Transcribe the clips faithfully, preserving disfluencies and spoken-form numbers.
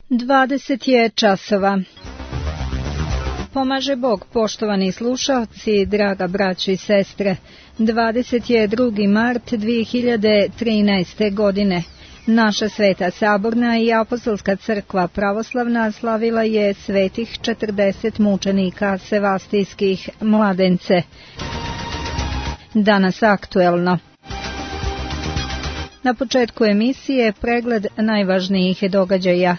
Dvadeset je časova. Pomaže Bog, poštovani slušalci, draga braćo i sestre. dvadeset drugi mart dvije hiljade trinaeste. godine. Naša Sveta Saborna i Apostolska crkva pravoslavna slavila je svetih četrdeset mučenika sevastijskih mladence. Danas aktuelno. Na početku emisije pregled najvažnijih događaja.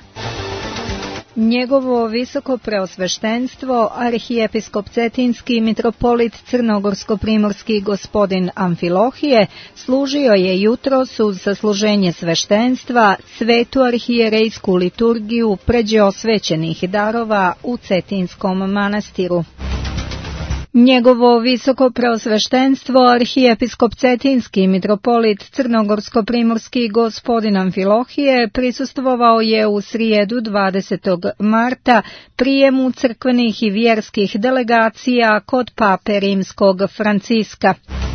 Njegovo visoko preosveštenstvo, arhijepiskop Cetinski mitropolit Crnogorsko-primorski gospodin Amfilohije, služio je jutros uz sasluženje sveštenstva svetu arhijerejsku liturgiju pređe osvećenih darova u Cetinskom manastiru. Njegovo visoko preosveštenstvo, arhijepiskop Cetinski mitropolit Crnogorsko-primorski gospodin Amfilohije prisustvovao je u srijedu dvadesetog marta prijemu crkvenih i vjerskih delegacija kod pape rimskog Franciska.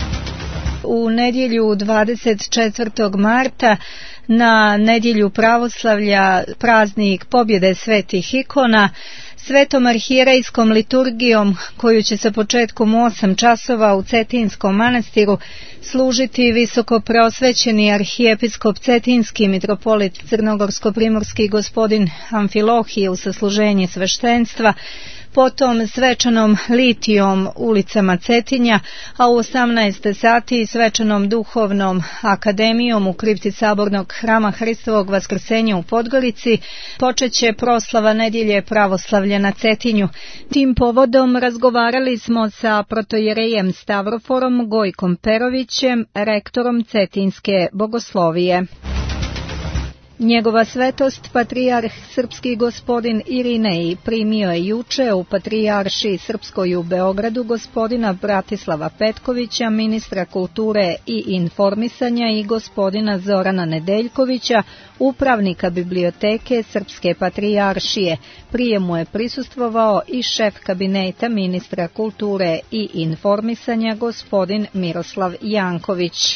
U nedjelju dvadeset četvrtog marta, na nedjelju pravoslavlja, praznik pobjede svetih ikona, svetom arhijerejskom liturgijom, koju će se početkom u osam časova u Cetinskom manastiru služiti visoko preosvećeni arhijepiskop Cetinski mitropolit Crnogorsko-primorski gospodin Amfilohije u sasluženje sveštenstva, potom svečanom litijom ulicama Cetinja, a u osamnaest sati svečanom duhovnom akademijom u kripti Sabornog hrama Hristovog Vaskrsenja u Podgorici počeće proslava nedjelje pravoslavlja na Cetinju. Tim povodom razgovarali smo sa protojerejem Stavroforom Gojkom Perovićem, rektorom Cetinske bogoslovije. Njegova svetost, patrijarh srpski gospodin Irinej, primio je juče u patrijarši srpskoj u Beogradu gospodina Bratislava Petkovića, ministra kulture i informisanja, i gospodina Zorana Nedeljkovića, upravnika biblioteke Srpske patrijaršije. Prijemu je prisustvovao i šef kabineta ministra kulture i informisanja gospodin Miroslav Janković.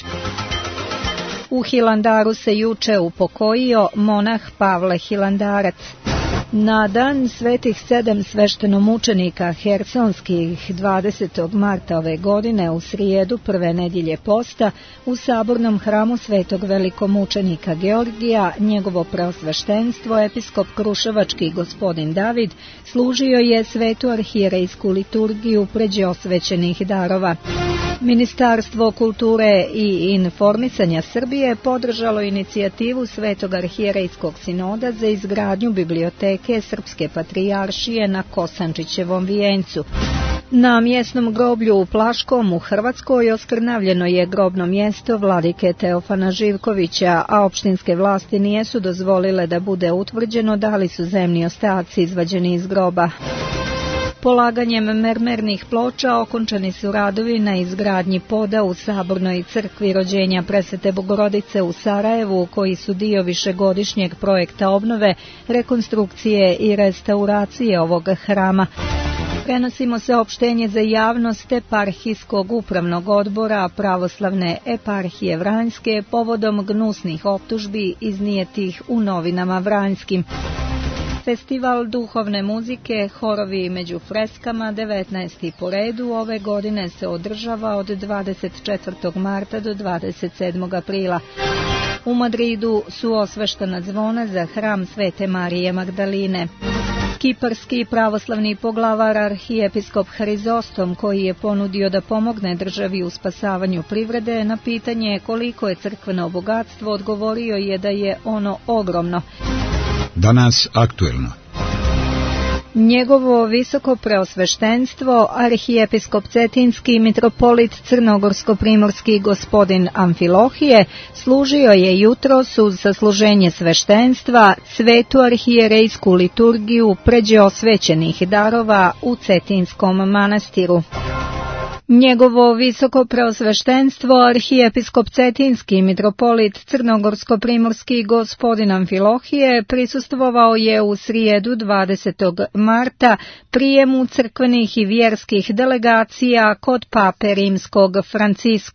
U Hilandaru se juče upokojio monah Pavle Hilandarac. Na dan svetih sedam sveštenomučenika hersonskih dvadesetog marta ove godine, u srijedu prve nedjelje posta, u Sabornom hramu svetog velikomučenika Georgija, njegovo preosveštenstvo, episkop Kruševački gospodin David, služio je svetu arhijerejsku liturgiju pređe osvećenih darova. Ministarstvo kulture i informisanja Srbije podržalo inicijativu Svetog arhijerejskog sinoda za izgradnju biblioteke Srpske patrijaršije na Kosančićevom vijencu. Na mjesnom groblju u Plaškom u Hrvatskoj oskrnavljeno je grobno mjesto vladike Teofana Živkovića, a opštinske vlasti nijesu dozvolile da bude utvrđeno da li su zemni ostaci izvađeni iz groba. Polaganjem mermernih ploča okončani su radovi na izgradnji poda u Sabornoj crkvi rođenja Presvete Bogorodice u Sarajevu, koji su dio višegodišnjeg projekta obnove, rekonstrukcije i restauracije ovog hrama. Prenosimo saopštenje za javnost Eparhijskog upravnog odbora Pravoslavne eparhije Vranjske povodom gnusnih optužbi iznijetih u novinama vranjskim. Festival duhovne muzike Horovi među freskama, devetnaesti po redu, ove godine se održava od dvadeset četvrtog marta do dvadeset sedmog aprila. U Madridu su osveštena zvona za hram Svete Marije Magdaline. Kiparski pravoslavni poglavar arhijepiskop Hrizostom, koji je ponudio da pomogne državi u spasavanju privrede, na pitanje koliko je crkveno bogatstvo odgovorio je da je ono ogromno. Danas aktuelno. Njegovo visoko preosveštenstvo, arhijepiskop Cetinski mitropolit Crnogorsko-primorski gospodin Amfilohije, služio je jutros uz sasluženje sveštenstva svetu arhijerejsku liturgiju pređe osvećenih darova u Cetinskom manastiru. Njegovo visoko preosveštenstvo, arhijepiskop Cetinski mitropolit Crnogorsko-primorski gospodin Amfilohije, prisustvovao je u srijedu dvadesetog marta prijemu crkvenih i vjerskih delegacija kod pape rimskog Franciska.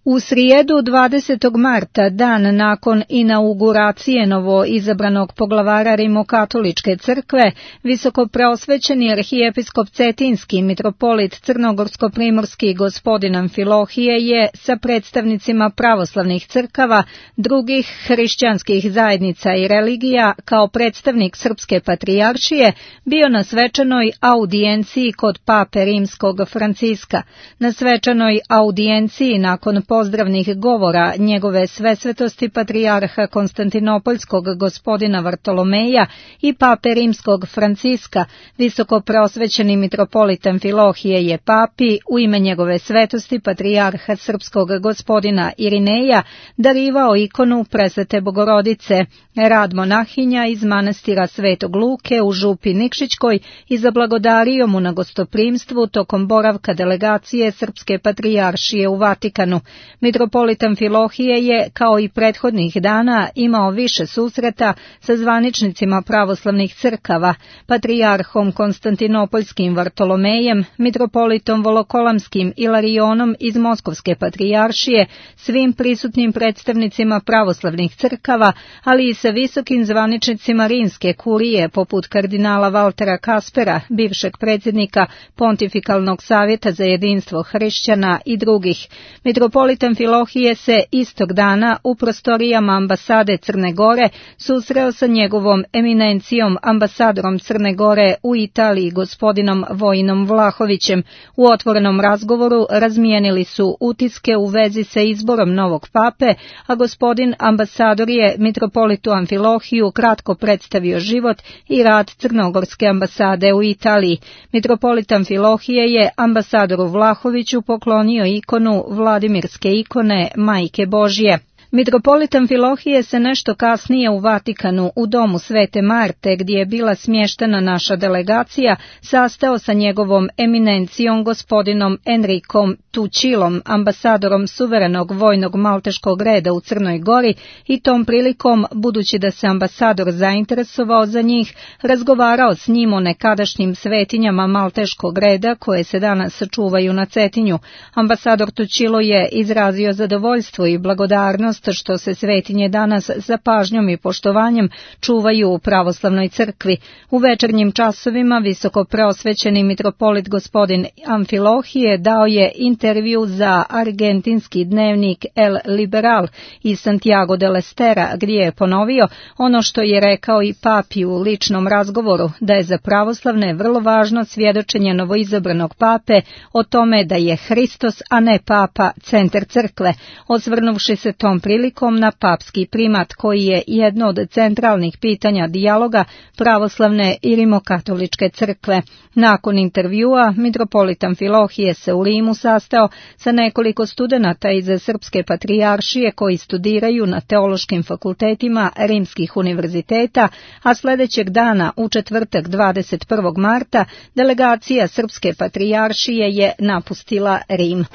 U srijedu dvadesetog marta, dan nakon inauguracije novo izabranog poglavara Rimokatoličke crkve, visokopreosvećeni arhijepiskop Cetinski mitropolit Crnogorsko-primorski gospodin Amfilohije je sa predstavnicima pravoslavnih crkava, drugih hrišćanskih zajednica i religija, kao predstavnik Srpske patrijaršije, bio na svečanoj audijenciji kod pape rimskog Franciska. Na svečanoj audijenciji nakon pozdravnih govora njegove svesvetosti patrijarha Konstantinopoljskog gospodina Vartolomeja i pape rimskog Franciska, visoko preosvećeni mitropolit Amfilohije je papi u ime njegove svetosti patrijarha srpskog gospodina Irineja darivao ikonu Presvete Bogorodice, rad monahinja iz manastira Svetog Luke u Župi Nikšićkoj i zablagodario mu na gostoprimstvu tokom boravka delegacije Srpske patrijaršije u Vatikanu. Mitropolit Amfilohije je, kao i prethodnih dana, imao više susreta sa zvaničnicima pravoslavnih crkava, patrijarhom Konstantinopoljskim Vartolomejem, mitropolitom Volokolamskim Ilarionom iz Moskovske patrijaršije, svim prisutnim predstavnicima pravoslavnih crkava, ali i sa visokim zvaničnicima rimske kurije, poput kardinala Valtera Kaspera, bivšeg predsjednika Pontifikalnog savjeta za jedinstvo hrišćana i drugih. Mitropolit Amfilohije se istog dana u prostorijama ambasade Crne Gore susreo sa njegovom eminencijom ambasadorom Crne Gore u Italiji gospodinom Vojinom Vlahovićem. U otvorenom razgovoru razmijenili su utiske u vezi sa izborom novog pape, a gospodin ambasador je mitropolitu Amfilohiju kratko predstavio život i rad Crnogorske ambasade u Italiji. Mitropolit Amfilohije je ambasadoru Vlahoviću poklonio ikonu Vladimirske ikone Majke Božje. Mitropolit Amfilohije se nešto kasnije u Vatikanu, u domu Svete Marte, gdje je bila smještena naša delegacija, sastao sa njegovom eminencijom gospodinom Enrikom Tučilom, ambasadorom suverenog vojnog malteškog reda u Crnoj Gori, i tom prilikom, budući da se ambasador zainteresovao za njih, razgovarao s njim o nekadašnjim svetinjama malteškog reda koje se danas čuvaju na Cetinju. Ambasador Tučilo je izrazio zadovoljstvo i blagodarnost što se svetinje danas sa pažnjom i poštovanjem čuvaju u pravoslavnoj crkvi. U večernjim časovima visoko preosvećeni mitropolit gospodin Amfilohije dao je intervju za argentinski dnevnik El Liberal iz Santiago del Estera, gdje je ponovio ono što je rekao i papi u ličnom razgovoru, da je za pravoslavne vrlo važno svjedočenje novoizabranog pape o tome da je Hristos, a ne papa, centar crkve, osvrnuvši se tom prilikom na papski primat koji je jedno od centralnih pitanja dijaloga pravoslavne i rimokatoličke crkve. Nakon intervjua, mitropolit Amfilohije se u Rimu sastao sa nekoliko studenata iz Srpske patrijaršije koji studiraju na teološkim fakultetima rimskih univerziteta, a sljedećeg dana, u četvrtak dvadeset prvog marta, delegacija Srpske patrijaršije je napustila Rim.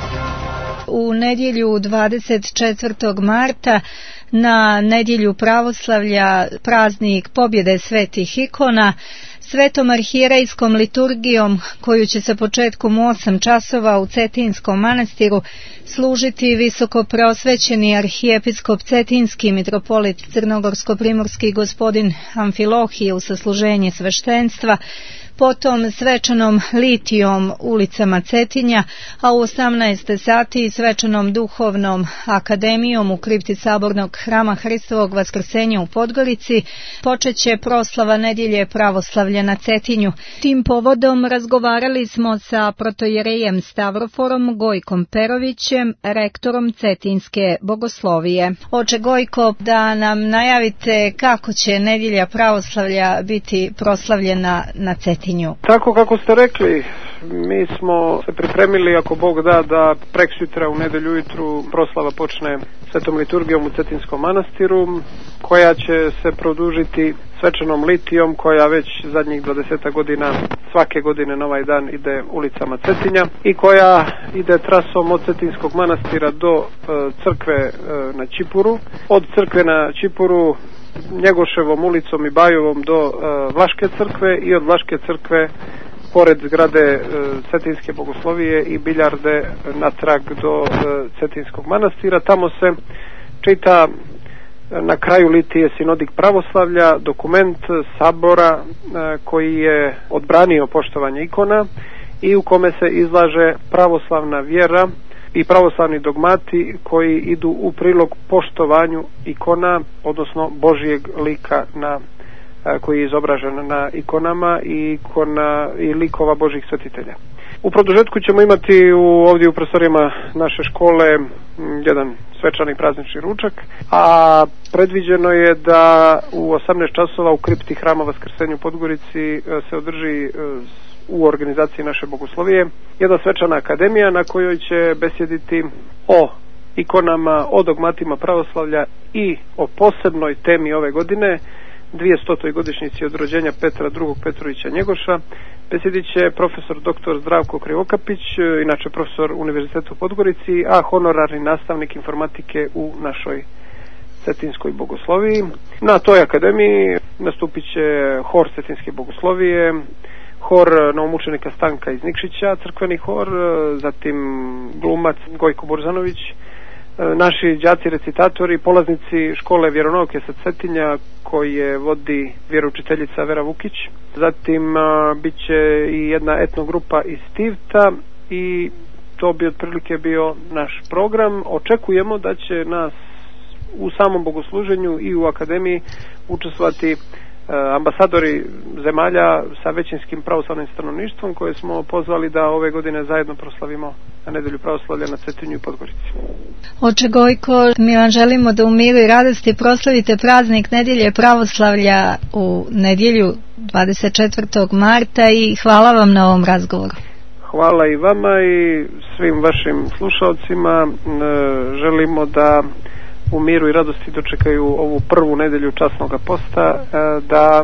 U nedjelju dvadeset četvrtog marta, na nedjelju pravoslavlja, praznik pobjede svetih ikona, svetom arhijerejskom liturgijom, koju će se početkom u osam časova u Cetinskom manastiru služiti visoko preosvećeni arhijepiskop Cetinski mitropolit Crnogorsko-primorski gospodin Amfilohije u sasluženje sveštenstva, potom svečanom litijom ulicama Cetinja, a u osamnaest sati svečanom duhovnom akademijom u kripti Sabornog hrama Hristovog Vaskrsenja u Podgorici počeće proslava nedjelje pravoslavlja na Cetinju. Tim povodom razgovarali smo sa protojerejem Stavroforom Gojkom Perovićem, rektorom Cetinske bogoslovije. Oče Gojko, da nam najavite kako će nedjelja pravoslavlja biti proslavljena na Cetinju. Tako kako ste rekli, mi smo se pripremili, ako Bog da, da preksutra u nedjelju ujutru proslava počne svetom liturgijom u Cetinskom manastiru, koja će se produžiti svečanom litijom, koja već zadnjih dvadeset godina svake godine na ovaj dan ide ulicama Cetinja i koja ide trasom od Cetinskog manastira do e, crkve e, na Čipuru, od crkve na Čipuru Njegoševom ulicom i Bajovom do e, Vlaške crkve i od Vlaške crkve pored zgrade Cetinske bogoslovije i biljarde natrag do Cetinskog manastira. Tamo se čita na kraju litije Sinodik pravoslavlja, dokument sabora koji je odbranio poštovanje ikona i u kome se izlaže pravoslavna vjera i pravoslavni dogmati koji idu u prilog poštovanju ikona, odnosno Božijeg lika na, koji je izobražen na ikonama i, ikona, i likova Božjih svetitelja. U produžetku ćemo imati u, ovdje u prostorijama naše škole jedan svečani praznični ručak, a predviđeno je da u osamnaest časova u kripti Hrama Vaskrsenja u Podgorici se održi u organizaciji naše bogoslovije jedna svečana akademija na kojoj će besjediti o ikonama, o dogmatima pravoslavlja i o posebnoj temi ove godine, dvijestotoj godišnjici od rođenja Petra drugog Petrovića Njegoša. Besjedit će profesor doktor Zdravko Krivokapić, inače profesor Univerziteta u Podgorici, a honorarni nastavnik informatike u našoj Cetinskoj bogosloviji. Na toj akademiji nastupit će hor Cetinske bogoslovije, hor novomučenika Stanka iz Nikšića, crkveni hor, zatim glumac Gojko Borzanović, naši đaci recitatori, polaznici škole vjeronauke sa Cetinja koje vodi vjeroučiteljica Vera Vukić. Zatim a, bit će i jedna etnogrupa iz Tivta i to bi otprilike bio naš program. Očekujemo da će nas u samom bogosluženju i u akademiji učestvovati ambasadori zemalja sa većinskim pravoslavnim stanovništvom koje smo pozvali da ove godine zajedno proslavimo na nedjelju pravoslavlja na Cetinju i Podgorici. Oče Gojko, mi vam želimo da u miru i radosti proslavite praznik nedjelje pravoslavlja u nedjelju dvadeset četvrtog marta i hvala vam na ovom razgovoru. Hvala i vama i svim vašim slušalcima. Želimo da u miru i radosti dočekaju ovu prvu nedjelju časnog posta, da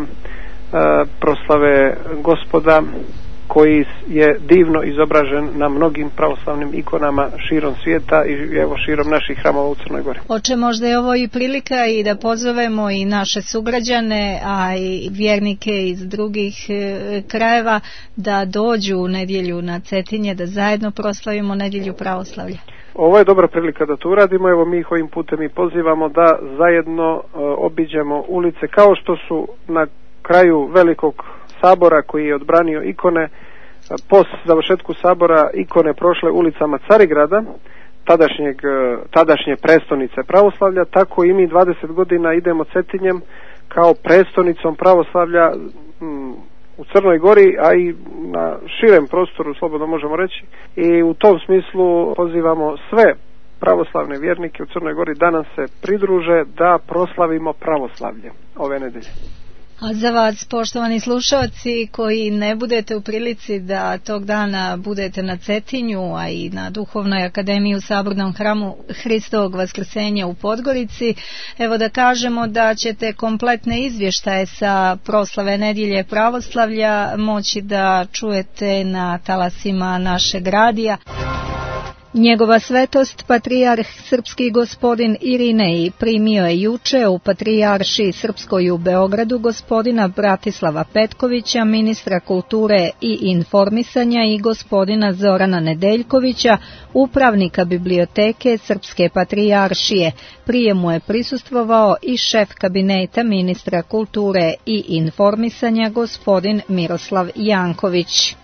proslave Gospoda koji je divno izobražen na mnogim pravoslavnim ikonama širom svijeta i evo širom naših hramova u Crnoj Gori. Oče, možda je ovo i prilika i da pozovemo i naše sugrađane, a i vjernike iz drugih krajeva da dođu u nedjelju na Cetinje, da zajedno proslavimo nedjelju pravoslavlja. Ovo je dobra prilika da to uradimo, evo mi ih ovim putem i pozivamo da zajedno e, obiđemo ulice kao što su na kraju velikog sabora koji je odbranio ikone, po završetku sabora ikone prošle ulicama Carigrada, tadašnjeg, tadašnje prestonice pravoslavlja, tako i mi dvadeset godina idemo Cetinjem kao prestonicom pravoslavlja m, u Crnoj Gori, a i na širem prostoru, slobodno možemo reći, i u tom smislu pozivamo sve pravoslavne vjernike u Crnoj Gori da nam se pridruže da proslavimo pravoslavlje ove nedelje. A za vas, poštovani slušalci, koji ne budete u prilici da tog dana budete na Cetinju, a i na Duhovnoj akademiji u Sabornom hramu Hristovog Vaskrsenja u Podgorici, evo da kažemo da ćete kompletne izvještaje sa proslave nedjelje pravoslavlja moći da čujete na talasima našeg radija. Njegova svetost, patrijarh srpski gospodin Irinej, primio je juče u patrijaršiji srpskoj u Beogradu gospodina Bratislava Petkovića, ministra kulture i informisanja, i gospodina Zorana Nedeljkovića, upravnika biblioteke Srpske patrijaršije. Prijemu je prisustvovao i šef kabineta ministra kulture i informisanja gospodin Miroslav Janković.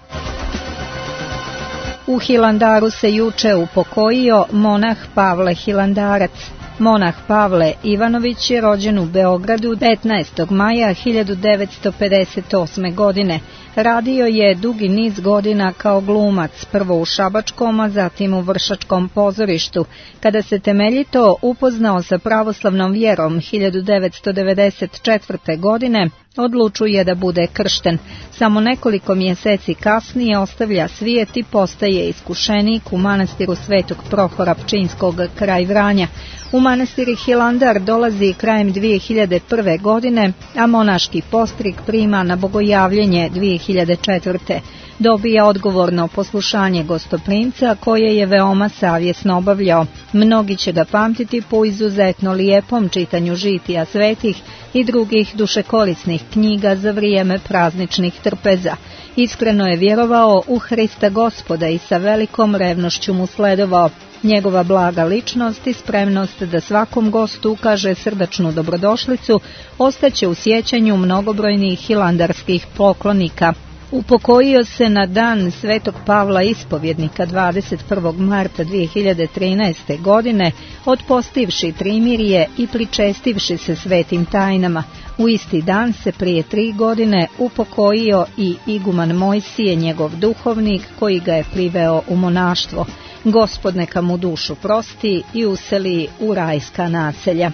U Hilandaru se juče upokojio monah Pavle Hilandarac. Monah Pavle Ivanović je rođen u Beogradu petnaestog maja hiljadu devetsto pedeset osme. godine. Radio je dugi niz godina kao glumac, prvo u šabačkom, a zatim u vršačkom pozorištu. Kada se temeljito upoznao sa pravoslavnom vjerom hiljadu devetsto devedeset četvrte. godine, odlučuje da bude kršten. Samo nekoliko mjeseci kasnije ostavlja svijet i postaje iskušenik u manastiru Svetog Prohora Pčinjskog kraj Vranja. U manastir Hilandar dolazi krajem dvije hiljade prve. godine, a monaški postrig prima na bogojavljenje dvije hiljade četvrte. Dobija odgovorno poslušanje gostoprimca koje je veoma savjesno obavljao. Mnogi će ga pamtiti po izuzetno lijepom čitanju žitija svetih i drugih dušekorisnih knjiga za vrijeme prazničnih trpeza. Iskreno je vjerovao u Hrista Gospoda i sa velikom revnošću mu sledovao. Njegova blaga ličnost i spremnost da svakom gostu ukaže srdačnu dobrodošlicu ostaće u sjećanju mnogobrojnih hilandarskih poklonika. Upokojio se na dan Svetog Pavla Ispovjednika dvadeset prvog marta dvije hiljade trinaeste. godine, otpostivši primirje i pričestivši se svetim tajnama. U isti dan se prije tri godine upokojio i iguman Mojsije, njegov duhovnik, koji ga je priveo u monaštvo. Gospod neka mu dušu prosti i useli u rajska naselja.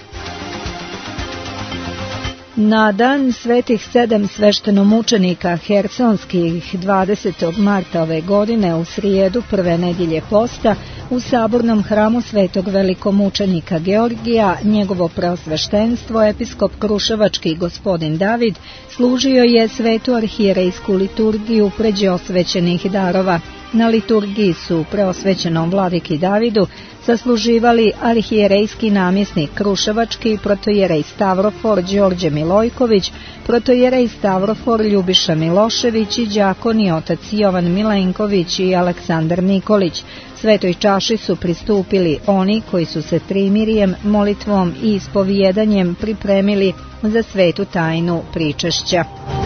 Na dan svetih sedam sveštenomučenika Hersonskih dvadesetog marta ove godine, u srijedu prve nedjelje posta, u sabornom hramu svetog velikomučenika Georgija, njegovo preosveštenstvo, episkop Kruševački gospodin David, služio je svetu arhijerejsku liturgiju pređe osvećenih darova. Na liturgiji su preosvećenom vladiki Davidu zasluživali arhijerejski namjesnik Kruševački, protojerej Stavrofor Đorđe Milojković, protojerej Stavrofor Ljubiša Milošević i đakoni otac Jovan Milenković i Aleksandar Nikolić. Svetoj čaši su pristupili oni koji su se primirjem, molitvom i ispovijedanjem pripremili za svetu tajnu pričešća.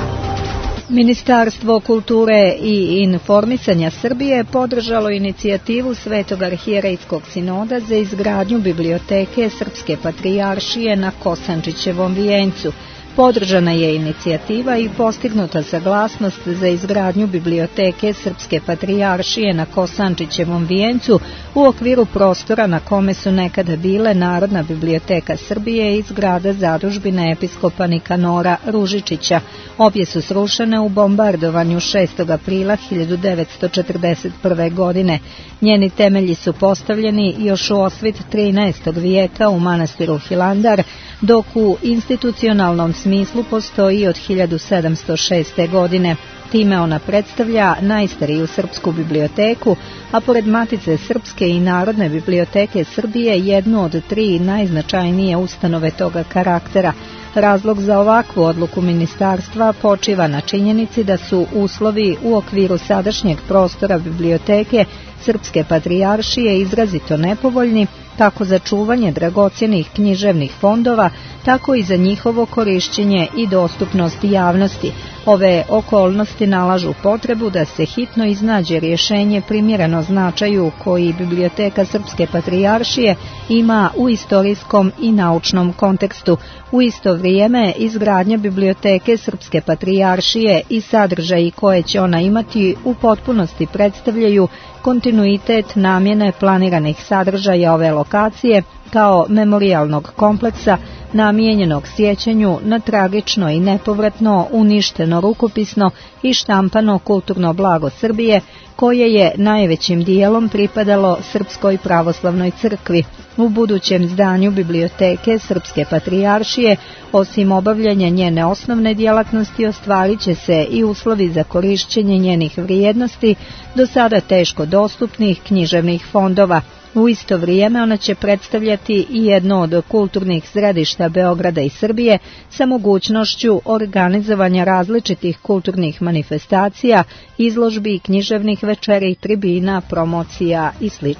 Ministarstvo kulture i informisanja Srbije podržalo inicijativu Svetog arhijerejskog sinoda za izgradnju biblioteke Srpske patrijaršije na Kosančićevom vijencu. Podržana je inicijativa i postignuta saglasnost za izgradnju biblioteke Srpske patrijaršije na Kosančićevom vijencu u okviru prostora na kome su nekada bile Narodna biblioteka Srbije i zgrada zadužbine episkopa Nikanora Ružičića. Obje su srušene u bombardovanju šestog aprila hiljadu devetsto četrdeset prve. godine. Njeni temelji su postavljeni još u osvit trinaestog vijeka u manastiru Hilandar, dok u institucionalnom smislu postoji od hiljadu sedamsto šeste. godine. Time ona predstavlja najstariju srpsku biblioteku, a pored Matice Srpske i Narodne biblioteke Srbije jednu od tri najznačajnije ustanove toga karaktera. Razlog za ovakvu odluku ministarstva počiva na činjenici da su uslovi u okviru sadašnjeg prostora biblioteke Srpske patrijaršije izrazito nepovoljni, kako za čuvanje dragocjenih književnih fondova, tako i za njihovo korišćenje i dostupnost javnosti. Ove okolnosti nalažu potrebu da se hitno iznađe rješenje primjereno značaju koji biblioteka Srpske patrijaršije ima u istorijskom i naučnom kontekstu. U isto vrijeme izgradnja biblioteke Srpske patrijaršije i sadržaji koje će ona imati u potpunosti predstavljaju kontinuitet namjene planiranih sadržaja ove lokacije kao memorijalnog kompleksa namijenjenog sjećanju na tragično i nepovratno uništeno rukopisno i štampano kulturno blago Srbije, koje je najvećim dijelom pripadalo Srpskoj pravoslavnoj crkvi. U budućem zdanju biblioteke Srpske patrijaršije, osim obavljanja njene osnovne djelatnosti, ostvarit će se i uslovi za korišćenje njenih vrijednosti, do sada teško dostupnih književnih fondova. U isto vrijeme ona će predstavljati i jedno od kulturnih središta Beograda i Srbije sa mogućnošću organizovanja različitih kulturnih manifestacija, izložbi, književnih večeri, tribina, promocija i sl.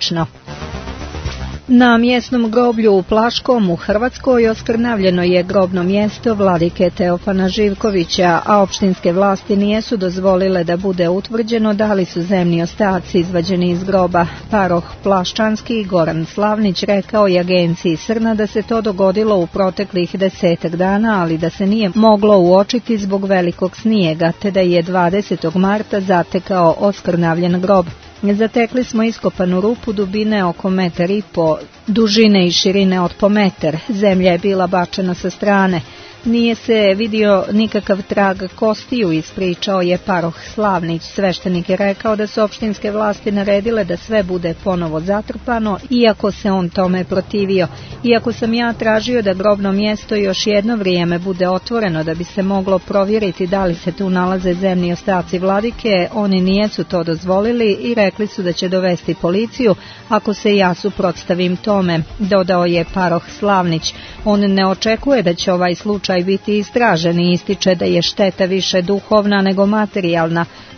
Na mjesnom groblju u Plaškom u Hrvatskoj oskrnavljeno je grobno mjesto vladike Teofana Živkovića, a opštinske vlasti nijesu dozvolile da bude utvrđeno da li su zemni ostaci izvađeni iz groba. Paroh Plaščanski Goran Slavnić rekao je agenciji Srna da se to dogodilo u proteklih desetak dana, ali da se nije moglo uočiti zbog velikog snijega, te da je dvadesetog marta zatekao oskrnavljen grob. Zatekli smo iskopanu rupu dubine oko metar i po, dužine i širine od po metar. Zemlja je bila bačena sa strane. Nije se vidio nikakav trag kostiju, ispričao je paroh Slavnić. Sveštenik je rekao da su opštinske vlasti naredile da sve bude ponovo zatrpano, iako se on tome protivio. Iako sam ja tražio da grobno mjesto još jedno vrijeme bude otvoreno da bi se moglo provjeriti da li se tu nalaze zemni ostaci vladike, oni nijesu to dozvolili i rekli su da će dovesti policiju ako se ja suprotstavim tome, dodao je paroh Slavnić. On ne očekuje da će ovaj slučaj biti istražen i ističe da je šteta više duhovna nego materijalna.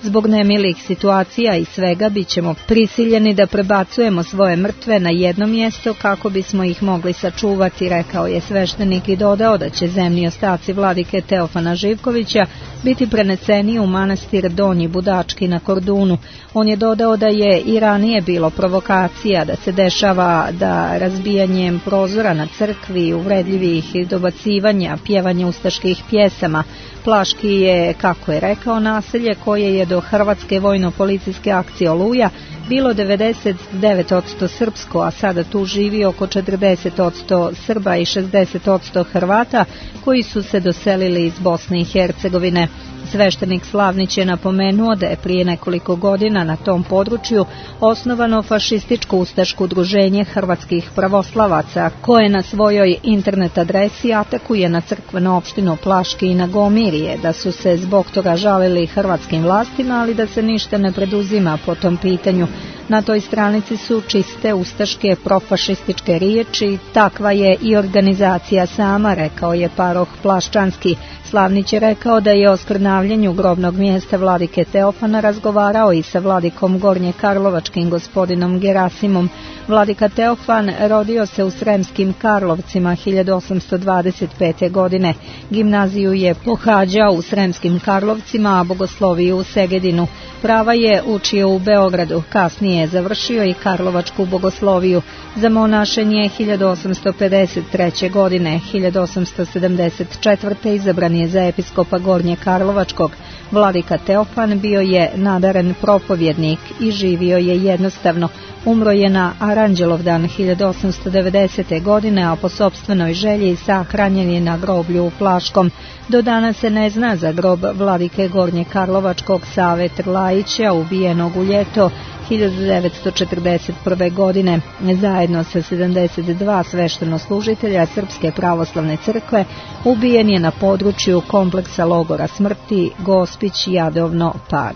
Zbog nemilih situacija i svega bit ćemo prisiljeni da prebacujemo svoje mrtve na jedno mjesto kako bismo ih mogli sačuvati, rekao je sveštenik i dodao da će zemni ostaci vladike Teofana Živkovića biti preneseni u manastir Donji Budački na Kordunu. On je dodao da je i ranije bilo provokacija, da se dešava da razbijanjem prozora na crkvi, uvredljivih dobacivanja, pjevanje ustaških pjesama. Plaški je, kako je rekao, naselje koje je do hrvatske vojno-policijske akcije Oluja bilo devedeset devet posto srpsko, a sada tu živi oko četrdeset posto Srba i šezdeset posto Hrvata koji su se doselili iz Bosne i Hercegovine. Sveštenik Slavnić je napomenuo da je prije nekoliko godina na tom području osnovano fašističko ustaško udruženje hrvatskih pravoslavaca, koje na svojoj internet adresi atakuje na crkvenu opštinu Plaški i na Gomirje, da su se zbog toga žalili hrvatskim vlastima, ali da se ništa ne preduzima po tom pitanju. Na toj stranici su čiste ustaške profašističke riječi, takva je i organizacija sama, rekao je paroh Plaščanski. Slavnić je rekao da je o skrnavljenju grobnog mjesta vladike Teofana razgovarao i sa vladikom Gornje Karlovačkim gospodinom Gerasimom. Vladika Teofan rodio se u Sremskim Karlovcima hiljadu osamsto dvadeset pete. godine. Gimnaziju je pohađao u Sremskim Karlovcima, a bogosloviju u Segedinu. Prava je učio u Beogradu, kasnije je završio i Karlovačku bogosloviju. Za monašenje hiljadu osamsto pedeset treće. godine. hiljadu osamsto sedamdeset četvrte. izabran je za episkopa Gornje Karlovačkog. Vladika Teofan bio je nadaren propovjednik i živio je jednostavno. Umro je na Aranđelovdan hiljadu osamsto devedesete. godine, a po sopstvenoj želji sahranjen je na groblju u Plaškom. Do danas se ne zna za grob vladike Gornje Karlovačkog Save Trlajića, ubijenog u ljeto hiljadu devetsto četrdeset prve. godine. Zajedno sa sedamdeset dva sveštenoslужitelja Srpske pravoslavne crkve ubijen je na području kompleksa logora smrti Gospić, Jadovno, Pag.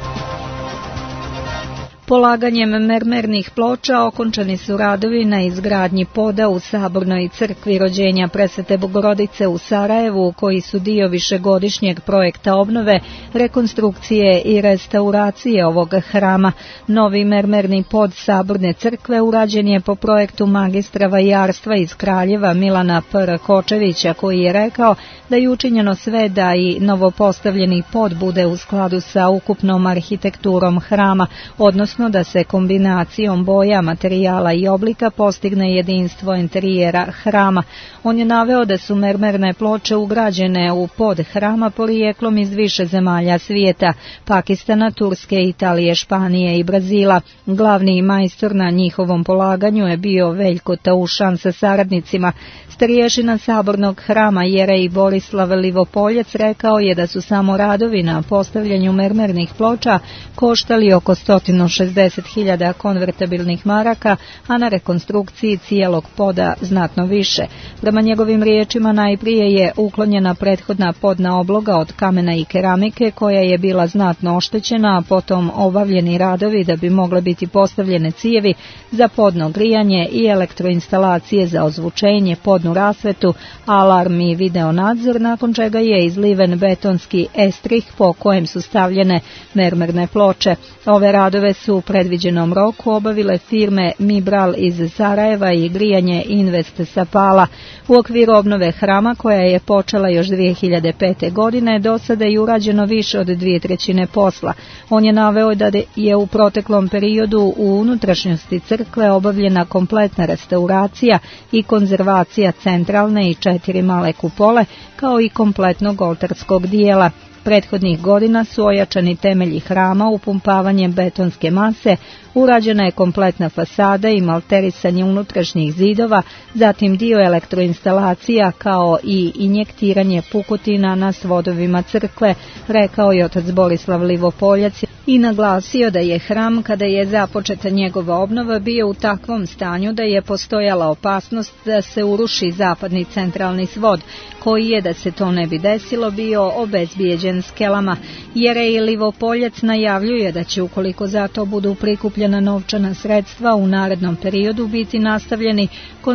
Polaganjem mermernih ploča okončani su radovi na izgradnji poda u Sabornoj crkvi rođenja Presvete Bogorodice u Sarajevu, koji su dio višegodišnjeg projekta obnove, rekonstrukcije i restauracije ovog hrama. Novi mermerni pod Saborne crkve urađen je po projektu magistra vajarstva iz Kraljeva Milana P. Kočevića, koji je rekao da je učinjeno sve da i novopostavljeni pod bude u skladu sa ukupnom arhitekturom hrama, odnosno da se kombinacijom boja, materijala i oblika postigne jedinstvo interijera hrama. On je naveo da su mermerne ploče ugrađene u pod hrama porijeklom iz više zemalja svijeta, Pakistana, Turske, Italije, Španije i Brazila. Glavni majstor na njihovom polaganju je bio Veljko Taušan sa saradnicima. Starješina Sabornog hrama Jerej Borislav Livopoljac rekao je da su samo radovi na postavljanju mermernih ploča koštali oko sto šezdeset hiljada konvertabilnih maraka, a na rekonstrukciji cijelog poda znatno više. Prema njegovim riječima najprije je uklonjena prethodna podna obloga od kamena i keramike koja je bila znatno oštećena, a potom obavljeni radovi da bi mogle biti postavljene cijevi za podno grijanje i elektroinstalacije za ozvučenje, podnu rasvetu, alarm i videonadzor, nakon čega je izliven betonski estrih po kojem su stavljene mermerne ploče. Ove radove su u predviđenom roku obavile firme Mibral iz Sarajeva i Grijanje Invest sa Pala. U okviru obnove hrama, koja je počela još dvije hiljade pete. godine, do sada je urađeno više od dvije trećine posla. On je naveo da je u proteklom periodu u unutrašnjosti crkve obavljena kompletna restauracija i konzervacija centralne i četiri male kupole, kao i kompletnog oltarskog dijela. Prethodnih godina su ojačani temelji hrama upumpavanjem betonske mase, urađena je kompletna fasada i malterisanje unutrašnjih zidova, zatim dio elektroinstalacija kao i injektiranje pukotina na svodovima crkve, rekao je otac Borislav Livopoljac i naglasio da je hram, kada je započeta njegova obnova, bio u takvom stanju da je postojala opasnost da se uruši zapadni centralni svod, koji je, da se to ne bi desilo, bio obezbijeđen oplemenjen skelama. Jerej Livopoljac najavljuje da će, ukoliko za to budu prikupljena novčana sredstva, u narednom periodu biti nastavljeni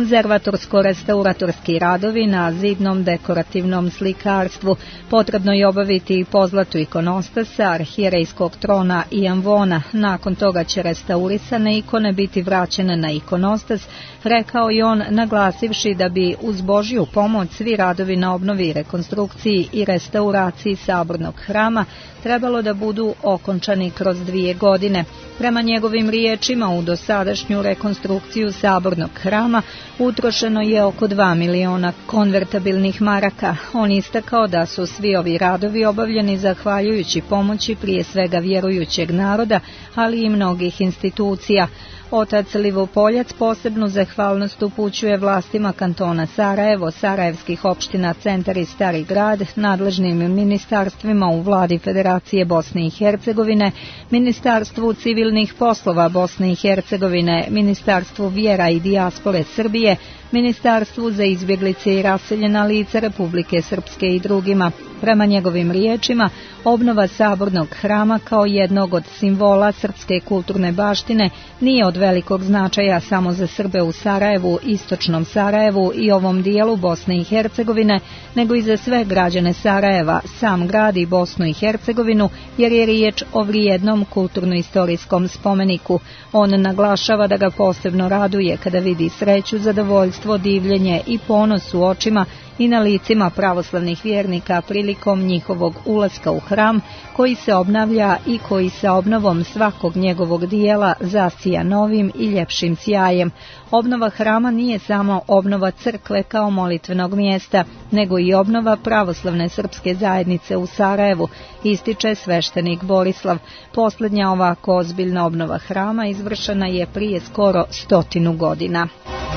konzervatorsko-restauratorski radovi na zidnom dekorativnom slikarstvu. Potrebno je obaviti i pozlatu ikonostasa, arhijerejskog trona i amvona. Nakon toga će restaurisane ikone biti vraćene na ikonostas, rekao je on, naglasivši da bi uz Božju pomoć svi radovi na obnovi, rekonstrukciji i restauraciji sabornog hrama trebalo da budu okončani kroz dvije godine. Prema njegovim riječima, u dosadašnju rekonstrukciju sabornog hrama utrošeno je oko dva miliona konvertabilnih maraka. On istakao da su svi ovi radovi obavljeni zahvaljujući pomoći prije svega vjerujućeg naroda, ali i mnogih institucija. Otac Livopoljac posebnu zahvalnost upućuje vlastima kantona Sarajevo, sarajevskih opština Centar i Stari grad, nadležnim ministarstvima u vladi Federacije Bosne i Hercegovine, Ministarstvu civilnih poslova Bosne i Hercegovine, Ministarstvu vjera i dijaspore Srbije, Ministarstvu za izbjeglice i raseljena lica Republike Srpske i drugima. Prema njegovim riječima, obnova sabornog hrama kao jednog od simbola srpske kulturne baštine nije od velikog značaja samo za Srbe u Sarajevu, istočnom Sarajevu i ovom dijelu Bosne i Hercegovine, nego i za sve građane Sarajeva, sam grad i Bosnu i Hercegovinu, jer je riječ o vrijednom kulturno-istorijskom spomeniku. On naglašava da ga posebno raduje kada vidi sreću, zadovoljstvo, divljenje i ponos u očima i na licima pravoslavnih vjernika prilikom njihovog ulaska u hram, koji se obnavlja i koji sa obnovom svakog njegovog dijela zasija novim i ljepšim sjajem. Obnova hrama nije samo obnova crkve kao molitvenog mjesta, nego i obnova pravoslavne srpske zajednice u Sarajevu, ističe sveštenik Borislav. Posljednja ovako ozbiljna obnova hrama izvršena je prije skoro stotinu godina.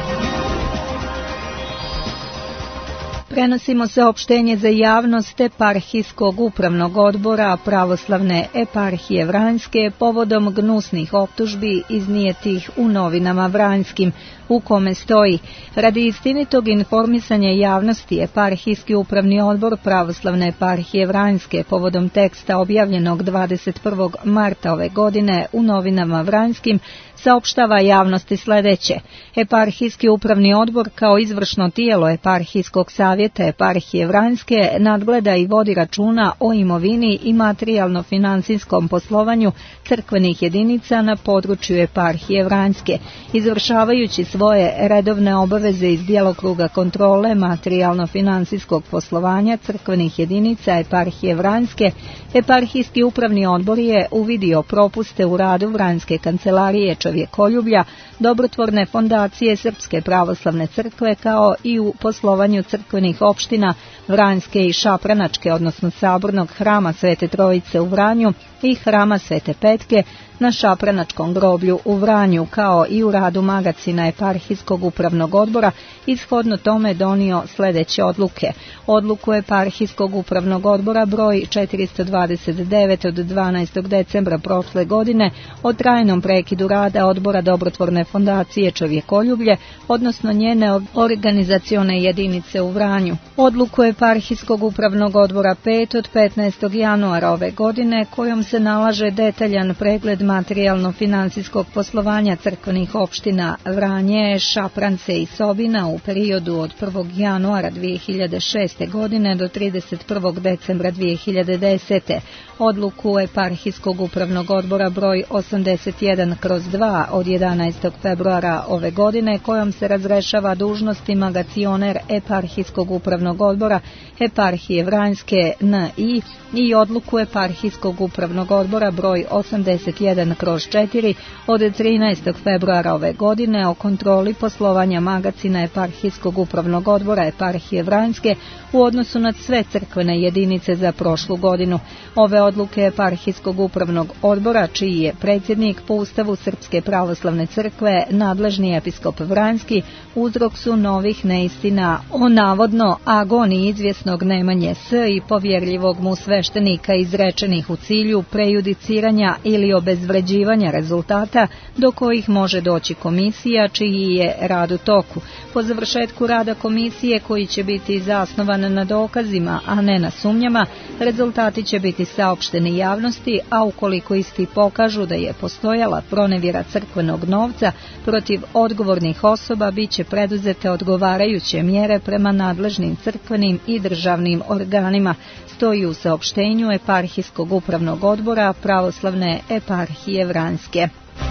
Prenosimo saopštenje za javnost Eparhijskog upravnog odbora Pravoslavne eparhije Vranjske povodom gnusnih optužbi iznijetih u novinama Vranjskim, u kome stoji: radi istinitog informisanja javnosti, Eparhijski upravni odbor Pravoslavne eparhije Vranjske povodom teksta objavljenog dvadeset prvog marta ove godine u novinama Vranjskim saopštava javnosti sljedeće. Eparhijski upravni odbor kao izvršno tijelo Eparhijskog savjeta eparhije Vranjske nadgleda i vodi računa o imovini i materijalno-financijskom poslovanju crkvenih jedinica na području eparhije Vranjske, izvršavajući svoje redovne obaveze iz djelokruga kontrole materijalno-financijskog poslovanja crkvenih jedinica eparhije Vranjske. Eparhijski upravni odbor je uvidio propuste u radu Vranjske kancelarije čovjekoljublja, dobrotvorne fondacije Srpske pravoslavne crkve, kao i u poslovanju crkvenih opština Vranjske i Šapranačke, odnosno sabornog hrama Svete Trojice u Vranju i hrama Svete Petke na Šapranačkom groblju u Vranju, kao i u radu magacina Eparhijskog upravnog odbora, ishodno tome donio sljedeće odluke. Odluku Eparhijskog upravnog odbora broj četiristo dvadeset devet od dvanaestog decembra prošle godine o trajnom prekidu rada odbora dobrotvorne fondacije čovjekoljublje, odnosno njene organizacione jedinice u Vranju. Odluku Eparhijskog upravnog odbora pet od petnaestog januara ove godine, kojom se nalaže detaljan pregled materijalno-financijskog poslovanja crkvenih opština Vranje, Šaprance i Sobina u periodu od prvog januara dvije hiljade šeste godine do trideset prvog decembra dvije hiljade desete. Odluku Eparhijskog upravnog odbora broj osamdeset jedan kroz dva od jedanaestog februara ove godine, kojom se razrešava dužnosti magacioner Eparhijskog upravnog odbora Eparhije Vranjske N I i odluku Eparhijskog upravnog odbora broj osamdeset jedan kroz četiri od trinaestog februara ove godine o kontroli poslovanja magacina Eparhijskog upravnog odbora Eparhije Vranjske u odnosu na sve crkvene jedinice za prošlu godinu. Ove odluke Eparhijskog upravnog odbora, čiji je predsjednik po Ustavu Srpske pravoslavne crkve nadležni episkop Vranjski, uzrok su novih neistina o navodno agoniji izvjesnog Nemanje S. i povjerljivog mu sveštenika izrečenih u cilju prejudiciranja ili obezvređivanja rezultata do kojih može doći komisija, čiji je rad u toku. Po završetku rada komisije, koji će biti zasnovan na dokazima, a ne na sumnjama, rezultati će biti saopšteni javnosti, a ukoliko isti pokažu da je postojala pronevjera crkvenog novca protiv odgovornih osoba, bit će preduzete odgovarajuće mjere prema nadležnim crkvenim i državnim organima, stoji u saopštenju Eparhijskog upravnog odbora Pravoslavne eparhije Vranjske.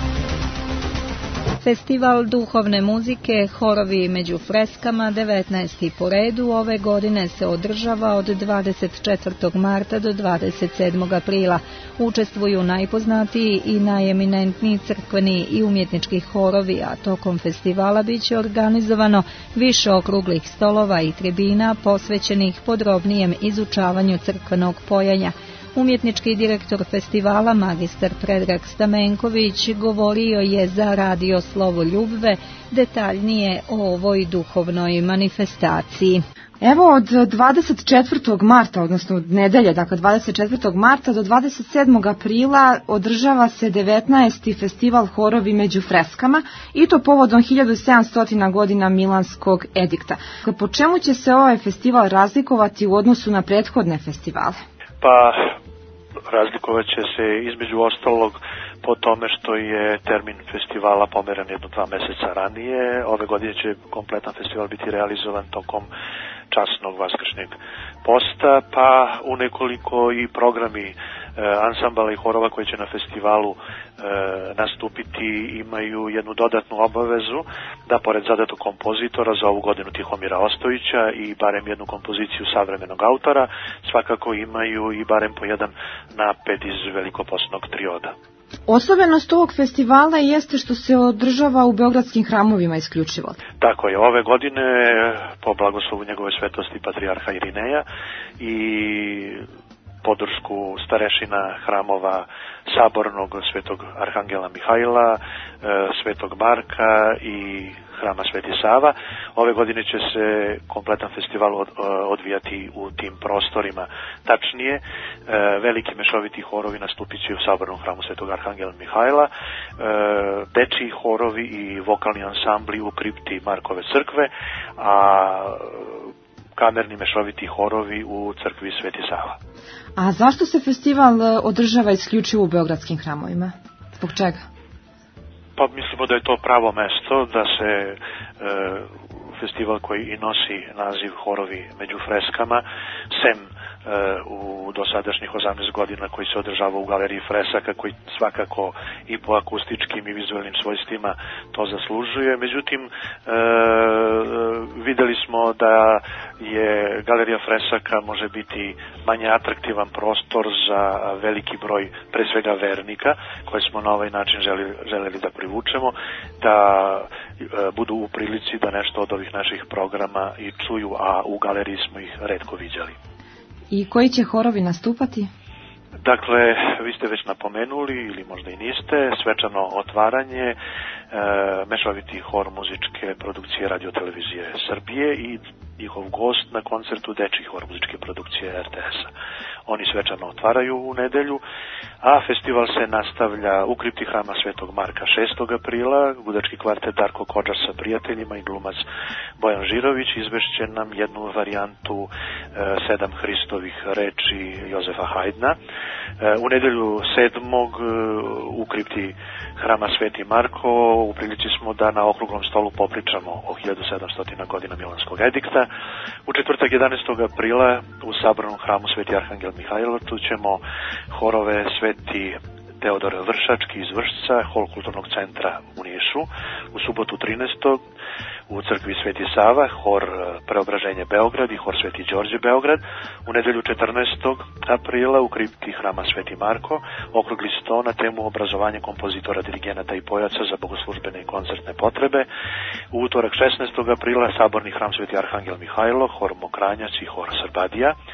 Festival duhovne muzike Horovi među freskama, devetnaesti po redu, ove godine se održava od dvadeset četvrtog marta do dvadeset sedmog aprila. Učestvuju najpoznatiji i najeminentniji crkveni i umjetnički horovi, a tokom festivala bit će organizovano više okruglih stolova i tribina posvećenih podrobnijem izučavanju crkvenog pojanja. Umjetnički direktor festivala, magistar Predrag Stamenković, govorio je za radio Slovo Ljubve detaljnije o ovoj duhovnoj manifestaciji. Evo od dvadeset četvrtog marta, odnosno od nedelje, dakle dvadeset četvrtog marta do dvadeset sedmog aprila održava se devetnaesti festival Horovi među freskama i to povodom hiljadu sedamsto godina Milanskog edikta. Po čemu će se ovaj festival razlikovati u odnosu na prethodne festivale? Pa razlikovat će se između ostalog po tome što je termin festivala pomeren jedno dva meseca ranije. Ove godine će kompletan festival biti realizovan tokom časnog vaskršnjeg posta, pa u nekoliko i programi e, ansambala i horova koji će na festivalu e, nastupiti imaju jednu dodatnu obavezu da pored zadatog kompozitora za ovu godinu Tihomira Ostojića i barem jednu kompoziciju savremenog autora, svakako imaju i barem po jedan naped iz velikoposnog trioda. Osobenost ovog festivala jeste što se održava u beogradskim hramovima isključivo. Tako je, ove godine po blagoslovu njegove svetosti patrijarha Irineja i podršku starešina hramova Sabornog Svetog Arhangela Mihajla, Svetog Marka i hrama Sveti Sava. Ove godine će se kompletan festival odvijati u tim prostorima. Tačnije, veliki mešoviti horovi nastupit će u Sabornom hramu Svetog Arhangela Mihajla, dečiji horovi i vokalni ansambli u kripti Markove crkve, a kamerni mešoviti horovi u crkvi Sveti Sava. A zašto se festival održava isključivo u beogradskim hramovima? Zbog čega? Pa mislimo da je to pravo mesto da se e, festival koji i nosi naziv Horovi među freskama, sem e, u dosadašnjih osamnaest godina koji se održava u galeriji Fresaka, koji svakako i po akustičkim i vizualnim svojstvima to zaslužuje. Međutim, e, videli smo da je galerija Fresaka može biti manje atraktivan prostor za veliki broj, pre svega vernika, koje smo na ovaj način želi, želeli da privučemo, da e, budu u prilici da nešto od ovih naših programa i čuju, a u galeriji smo ih retko viđali. I koji će horovi nastupati? Dakle, vi ste već napomenuli, ili možda i niste, svečano otvaranje, e, mešoviti hor muzičke produkcije Radio-televizije Srbije i njihov gost na koncertu dečiji hor muzičke produkcije er te es-a. Oni svečano otvaraju u nedelju, a festival se nastavlja u kripti hrama Svetog Marka šestog aprila. Gudački kvartet Darko Kodžar sa prijateljima i glumac Bojan Žirović izvešće nam jednu varijantu e, sedam Hristovih reči Jozefa Hajdna. E, u nedelju sedmog e, u kripti hrama Sveti Marko u prilici smo da na okruglom stolu popričamo o hiljadu sedamsto godina Milanskog edikta. U četvrtak jedanaestog aprila u Sabornom hramu Sveti Arhangel Mihajlo tu ćemo horove Sveti Teodor Vršački iz Vršca, hol kulturnog centra u Nišu. U subotu trinaestog u crkvi Sveti Sava, hor Preobraženje Beograd i hor Sveti Đorđe Beograd. U nedelju četrnaestog aprila u kripti hrama Sveti Marko, okrugli sto na temu obrazovanja kompozitora, dirigenata i pojaca za bogoslužbene i koncertne potrebe. U utorak šesnaestog aprila Saborni hram Sveti Arhangel Mihajlo, hor Mokranjac i hor Srbadija.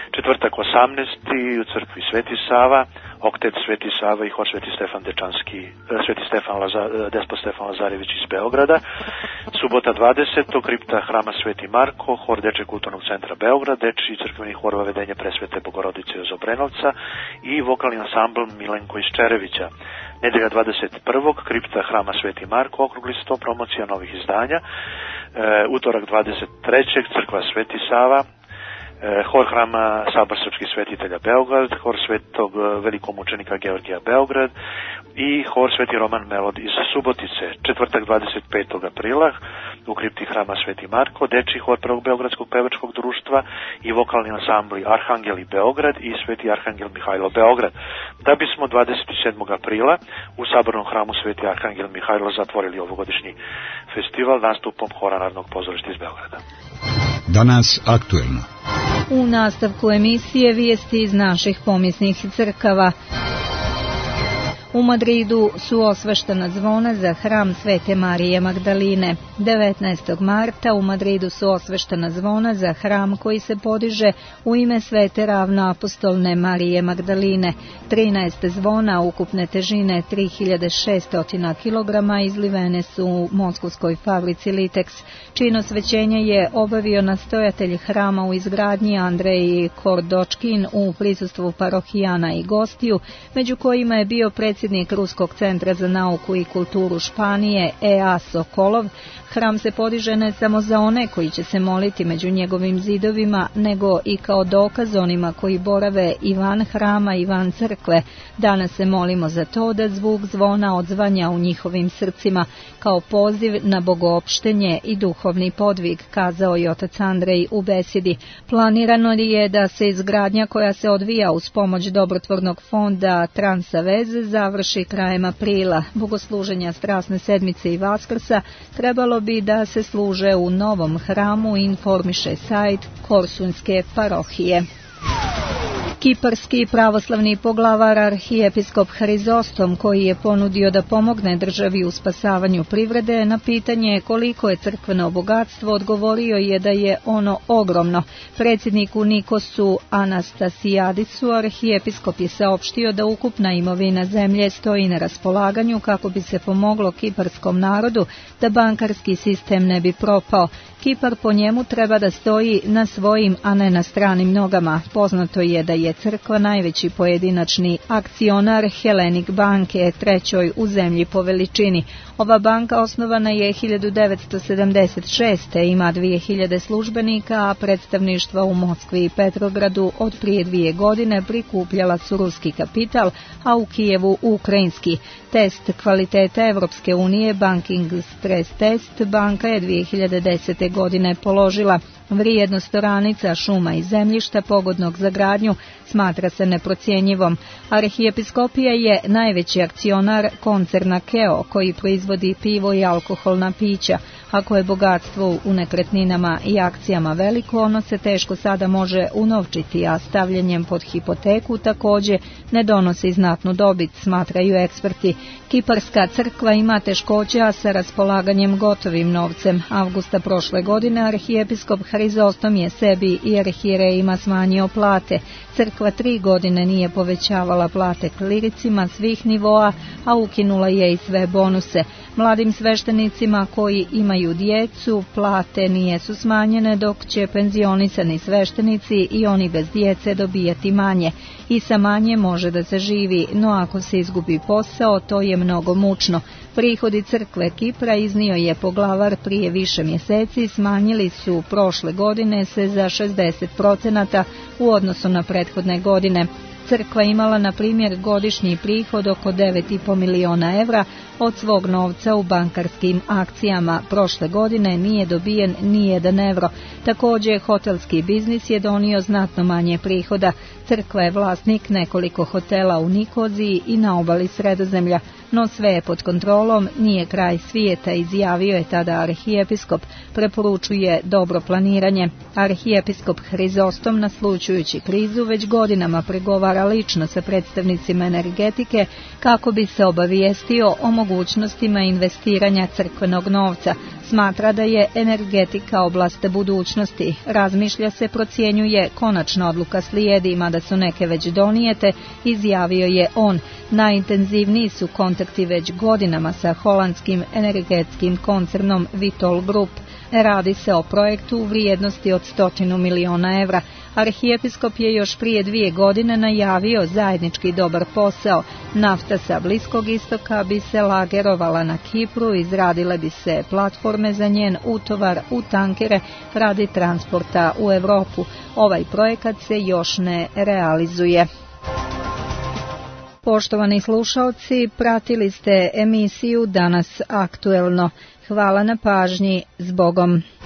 Četvrtak osamnaesti u crkvi Sveti Sava, oktet Sveti Sava i hor Sveti Stefan Dečanski, Sveti Stefan Laza, Despot Stefan Lazarević iz Beograda. Subota dvadesetog kripta hrama Sveti Marko, hor Dečeg kulturnog centra Beograd, dečiji crkveni hor Vavedenje Presvete Bogorodice iz Obrenovca i vokalni ansambl Milenko iz Čerevića. Nedelja dvadeset prvog kripta hrama Sveti Marko, okrugli sto, promocija novih izdanja. E, utorak dvadeset trećeg crkva Sveti Sava, hor hrama Sabor srpskih svetitelja Beograd, hor svetog velikomučenika Georgija Beograd i hor Sveti Roman Melod iz Subotice. Četvrtak dvadeset petog aprila u kripti hrama Sveti Marko, dečiji hor Prvog Beogradskog pevačkog društva i vokalni ansambli Arhangeli Beograd i Sveti Arhangel Mihajlo Beograd. Da bismo dvadeset sedmog aprila u Sabornom hramu Sveti Arhangel Mihajlo zatvorili ovogodišnji festival nastupom hora Narodnog pozorišta iz Beograda. Danas aktuelno. U nastavku emisije vijesti iz naših pomisnih crkava. U Madridu su osveštena zvona za hram Svete Marije Magdaline. devetnaestog marta u Madridu su osveštena zvona za hram koji se podiže u ime Svete ravnoapostolne Marije Magdaline. trinaest zvona ukupne težine tri hiljade šesto kilograma izlivene su u moskovskoj fabrici Litex. Čin osvećenja je obavio nastojatelj hrama u izgradnji Andrej Kordočkin u prisustvu parohijana i gostiju, među kojima je bio predsjednik predsjednik Ruskog centra za nauku i kulturu Španije E A Sokolov. Hram se podiže ne samo za one koji će se moliti među njegovim zidovima, nego i kao dokaz onima koji borave i van hrama i van crkve. Danas se molimo za to da zvuk zvona odzvanja u njihovim srcima, kao poziv na bogoopštenje i duhovni podvig, kazao je otac Andrej u besedi. Planirano je da se izgradnja koja se odvija uz pomoć dobrotvornog fonda Transaveze završi krajem aprila. Bogosluženja Strasne sedmice i Vaskrsa trebalo bi da se služe u novom hramu, informiše sajt Korsunske parohije. Kiparski pravoslavni poglavar arhijepiskop Hrizostom, koji je ponudio da pomogne državi u spasavanju privrede, na pitanje koliko je crkveno bogatstvo odgovorio je da je ono ogromno. Predsjedniku Nikosu Anastasijadisu arhijepiskop je saopštio da ukupna imovina zemlje stoji na raspolaganju kako bi se pomoglo kiparskom narodu da bankarski sistem ne bi propao. Kipar po njemu treba da stoji na svojim, a ne na stranim nogama. Poznato je da je crkva najveći pojedinačni akcionar Hellenic banke, trećoj u zemlji po veličini. Ova banka osnovana je hiljadu devetsto sedamdeset šeste. Ima dvije hiljade službenika, a predstavništva u Moskvi i Petrogradu od prije dvije godine prikupljala su ruski kapital, a u Kijevu ukrajinski. Test kvaliteta Evropske unije, Banking Stress Test, banka je dvije hiljade desete godine položila. Vrijednost oranica, šuma i zemljišta pogodnog za gradnju smatra se neprocjenjivom. Arhijepiskopija je najveći akcionar koncerna Keo, koji proizvodi pivo i alkoholna pića. Ako je bogatstvo u nekretninama i akcijama veliko, ono se teško sada može unovčiti, a stavljanjem pod hipoteku također ne donosi znatnu dobit, smatraju eksperti. Kiparska crkva ima teškoća sa raspolaganjem gotovim novcem. Avgusta prošle godine arhijepiskop Hrizostom je sebi i arhierejima smanjio plate. Crkva tri godine nije povećavala plate klericima svih nivoa, a ukinula je i sve bonuse. Mladim sveštenicima koji imaju djecu plate nijesu smanjene, dok će penzionisani sveštenici i oni bez djece dobijati manje. I sa manje može da se živi, no ako se izgubi posao, to je mnogo mučno. Prihodi crkve Kipra, iznio je poglavar prije više mjeseci, smanjili su prošle godine se za šezdeset procenata u odnosu na prethodne godine. Crkva imala, na primjer, godišnji prihod oko devet i po miliona evra od svog novca u bankarskim akcijama. Prošle godine nije dobijen ni jedan evro. Također, hotelski biznis je donio znatno manje prihoda. Crkva je vlasnik nekoliko hotela u Nikoziji i na obali Sredozemlja, no sve je pod kontrolom, nije kraj svijeta, izjavio je tada arhijepiskop. Preporučuje dobro planiranje. Arhijepiskop Hrizostom, naslučujući krizu, već godinama pregovara lično sa predstavnicima energetike kako bi se obavijestio o mogućnosti mogućnostima investiranja crkvenog novca. Smatra da je energetika oblast budućnosti. Razmišlja se, procjenjuje, konačna odluka slijedi, mada su neke već donijete, izjavio je on. Najintenzivniji su kontakti već godinama sa holandskim energetskim koncernom Vitol Group. Radi se o projektu u vrijednosti od stotinu miliona evra. Arhijepiskop je još prije dvije godine najavio zajednički dobar posao. Nafta sa Bliskog istoka bi se lagerovala na Kipru, izradile bi se platforme za njen utovar u tankere radi transporta u Europu. Ovaj projekat se još ne realizuje. Poštovani slušalci, pratili ste emisiju Danas aktuelno. Hvala na pažnji, zbogom.